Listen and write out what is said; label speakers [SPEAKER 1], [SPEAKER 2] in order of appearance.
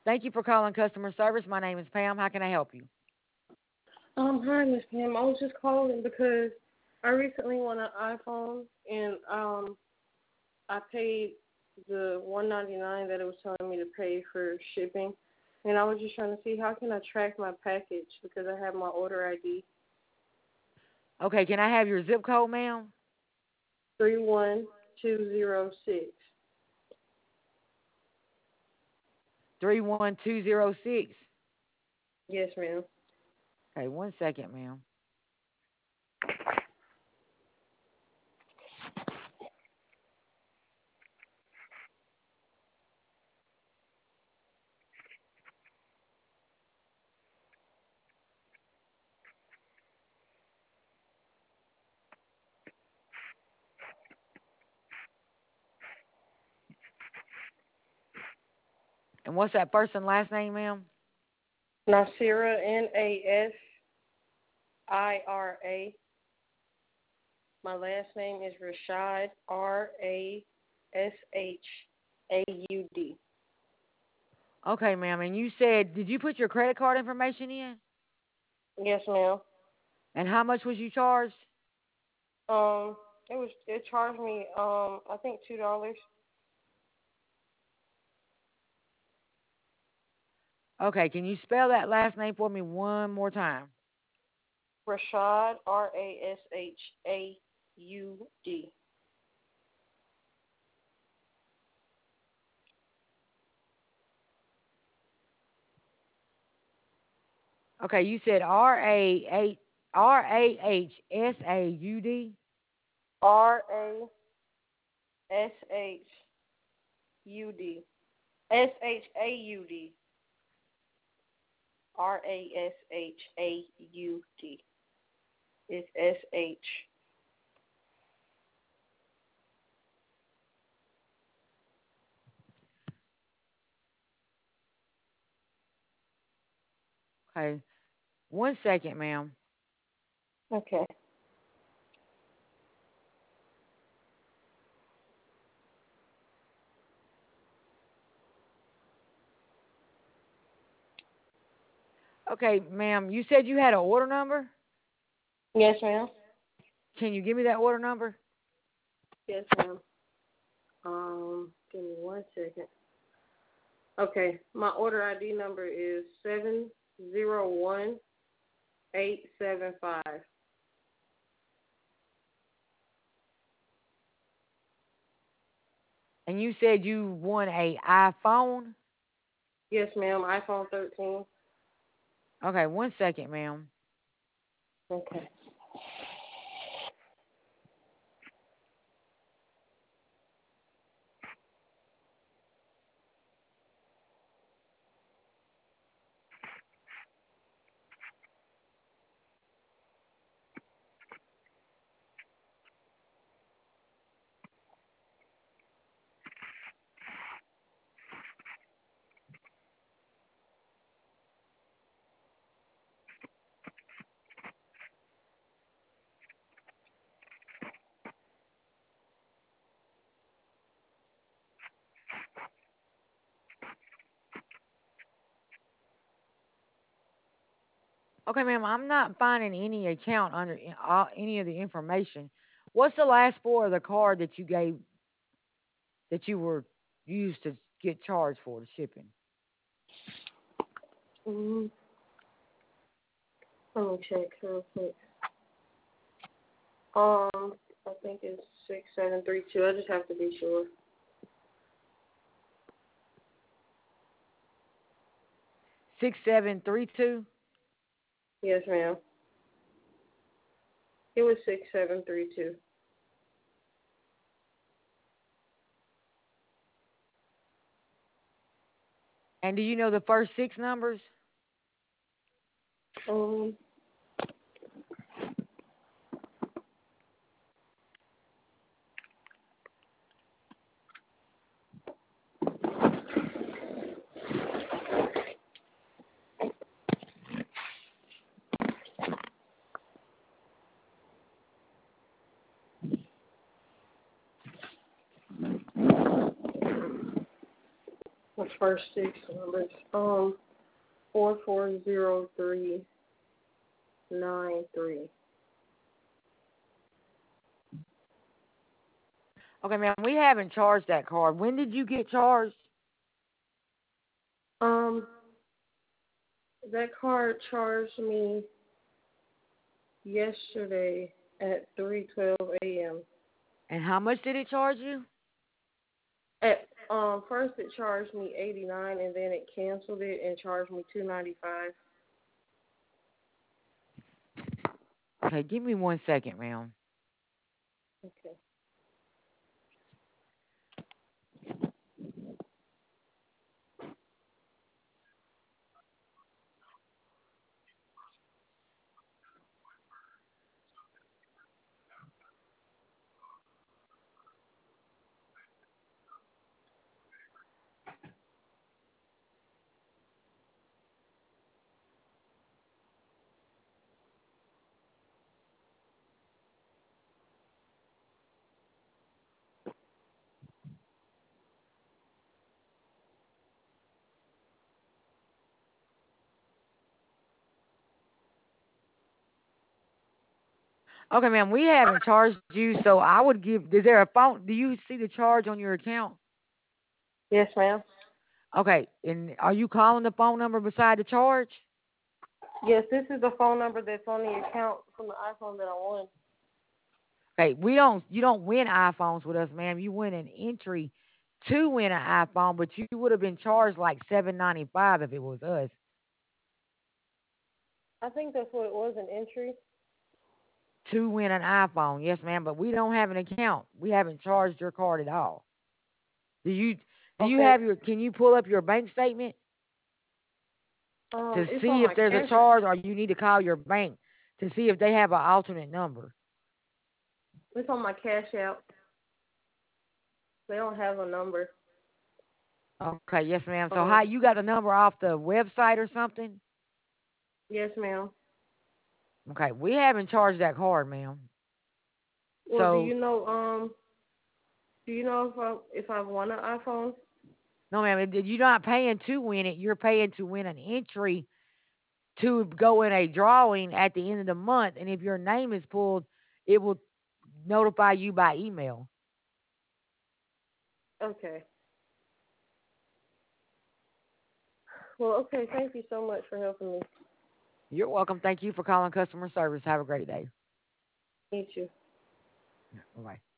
[SPEAKER 1] Thank you for calling customer service. My name is Pam. How can I help you?
[SPEAKER 2] Hi, Miss Pam. I was just calling because I recently won an iPhone and I paid the $199 that it was telling me to pay for shipping, and I was just trying to see how can I track my package because I have my order ID
[SPEAKER 1] Okay, can I have your zip code, ma'am?
[SPEAKER 2] 31206.
[SPEAKER 1] 31206.
[SPEAKER 2] Yes, ma'am.
[SPEAKER 1] Okay, 1 second, ma'am. And what's that first and last name, ma'am?
[SPEAKER 2] Nasira, Nasira. My last name is Rashad, Rashaud.
[SPEAKER 1] Okay, ma'am. And you said, did you put your credit card information in?
[SPEAKER 2] Yes, ma'am.
[SPEAKER 1] And how much was you charged?
[SPEAKER 2] Um, it charged me I think $2.
[SPEAKER 1] Okay, can you spell that last name for me one more time?
[SPEAKER 2] Rashad, Rashaud.
[SPEAKER 1] Okay, you said Rahsaud.
[SPEAKER 2] Rashaud. Shaud. Rashaud. It's SH.
[SPEAKER 1] Okay, 1 second, ma'am.
[SPEAKER 2] Okay.
[SPEAKER 1] Okay, ma'am, you said you had an order number?
[SPEAKER 2] Yes, ma'am.
[SPEAKER 1] Can you give me that order number?
[SPEAKER 2] Yes, ma'am. Give me 1 second. Okay, my order ID number is 701875.
[SPEAKER 1] And you said you won a iPhone?
[SPEAKER 2] Yes, ma'am. iPhone 13.
[SPEAKER 1] Okay, 1 second, ma'am.
[SPEAKER 2] Okay.
[SPEAKER 1] Okay, ma'am, I'm not finding any account under any of the information. What's the last four of the card that you gave that you were used to get charged for the shipping?
[SPEAKER 2] Mm, Let me check real quick. I think it's 6732. I just have to be sure.
[SPEAKER 1] 6732.
[SPEAKER 2] Yes, ma'am. It was 6732.
[SPEAKER 1] And do you know the first six numbers?
[SPEAKER 2] Um, the first six numbers. 440393.
[SPEAKER 1] Okay, ma'am, we haven't charged that card. When did you get charged?
[SPEAKER 2] Um, that card charged me yesterday at 3:12 a.m.
[SPEAKER 1] And how much did it charge you?
[SPEAKER 2] At first it charged me 89, and then it canceled it and charged me 295.
[SPEAKER 1] Okay, give me 1 second, ma'am.
[SPEAKER 2] Okay.
[SPEAKER 1] Okay, ma'am, we haven't charged you, so I would give. Is there a phone? Do you see the charge on your account?
[SPEAKER 2] Yes, ma'am.
[SPEAKER 1] Okay, and are you calling the phone number beside the charge?
[SPEAKER 2] Yes, this is the phone number that's on the account from the iPhone that I won.
[SPEAKER 1] Okay, you don't win iPhones with us, ma'am. You win an entry to win an iPhone, but you would have been charged like $7.95 if it was us.
[SPEAKER 2] I think that's what it was, an entry.
[SPEAKER 1] To win an iPhone. Yes, ma'am, but we don't have an account. We haven't charged your card at all. Do you do you
[SPEAKER 2] Okay.
[SPEAKER 1] have your can you pull up your bank statement to
[SPEAKER 2] It's
[SPEAKER 1] see
[SPEAKER 2] on
[SPEAKER 1] if
[SPEAKER 2] my
[SPEAKER 1] there's a
[SPEAKER 2] cash.
[SPEAKER 1] charge or you need to call your bank to see if they have an alternate number?
[SPEAKER 2] It's on my cash out. They don't have a number.
[SPEAKER 1] Okay, yes, ma'am. So
[SPEAKER 2] Um,
[SPEAKER 1] how you got the number off the website or something?
[SPEAKER 2] yes, ma'am.
[SPEAKER 1] Okay, we haven't charged that card, ma'am.
[SPEAKER 2] Well,
[SPEAKER 1] So
[SPEAKER 2] do you know if I won an iPhone?
[SPEAKER 1] no, ma'am, you're not paying to win it. You're paying to win an entry to go in a drawing at the end of the month. And if your name is pulled, it will notify you by email.
[SPEAKER 2] Okay. Well, okay. Thank you so much for helping me.
[SPEAKER 1] You're welcome. Thank you for calling customer service. Have a great day.
[SPEAKER 2] Meet you.
[SPEAKER 1] Bye bye.